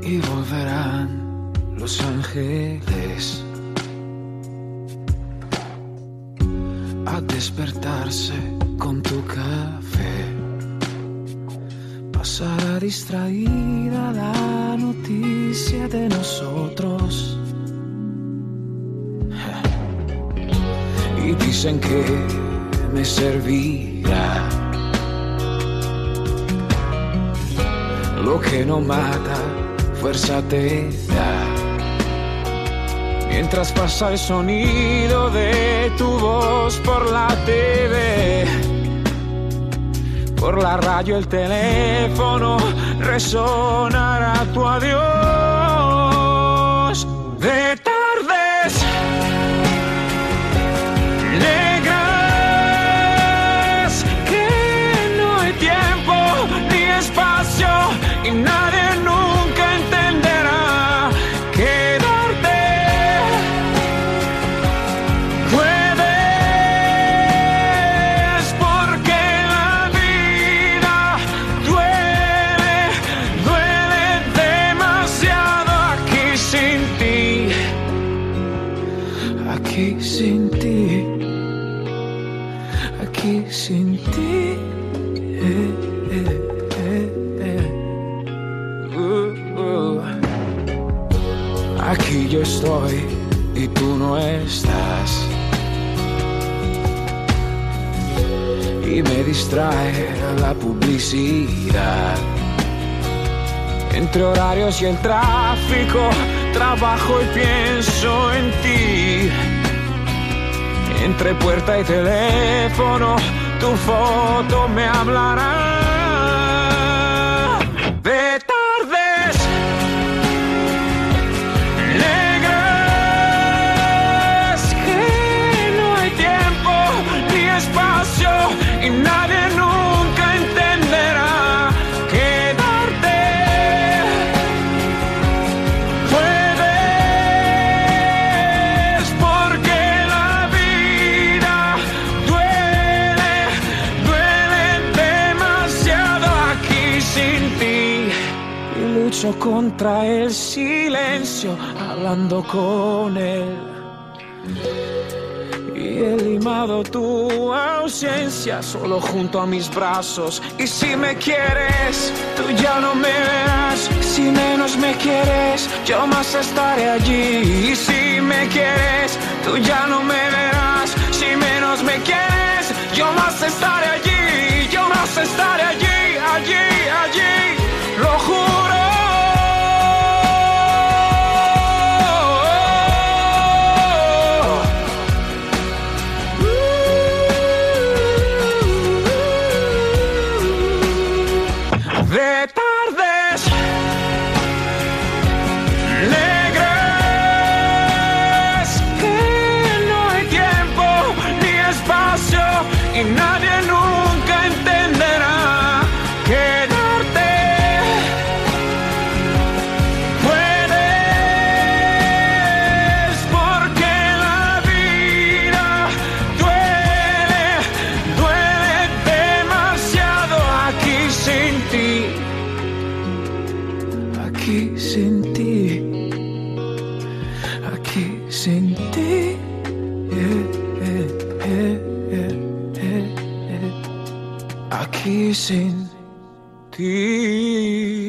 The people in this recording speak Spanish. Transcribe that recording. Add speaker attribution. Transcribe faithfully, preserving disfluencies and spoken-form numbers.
Speaker 1: y volverán los ángeles a despertarse con tu café. Pasará distraída la noticia de nosotros. Y dicen que me servirá lo que no mata, fuerza te da. Mientras pasa el sonido de tu voz por la T V, por la radio el teléfono resonará tu adiós. De tardes negras que no hay tiempo ni espacio y nadie nunca entenderá. Quedarte puedes porque la vida duele, duele demasiado aquí sin ti, aquí sin ti, aquí sin ti. Eh, eh, eh, eh. Uh, uh. Aquí yo estoy y tú no estás, y me distrae la publicidad. Entre horarios y el tráfico trabajo y pienso en ti. Entre puerta y teléfono tu foto me hablará. De tardes negras que no hay tiempo ni espacio y nadie nunca entenderá. Quedarte puedes porque la vida duele, duele demasiado aquí sin ti. Y lucho contra el silencio hablando con él. Y he limado tu ausencia solo junto a mis brazos. Y si me quieres, tú ya no me verás. Si menos me quieres, yo más estaré allí. Y si me quieres, tú ya no me verás. Si menos me quieres, yo más estaré allí. Yo más estaré allí, allí, allí. Lo juro. De tardes negras que no hay tiempo ni espacio y nadie nunca entenderá. Quedarte puedes porque la vida duele, duele demasiado aquí sin ti. Aquí sin ti, aquí sin ti, eh, eh, eh, eh, eh, eh. Aquí sin ti.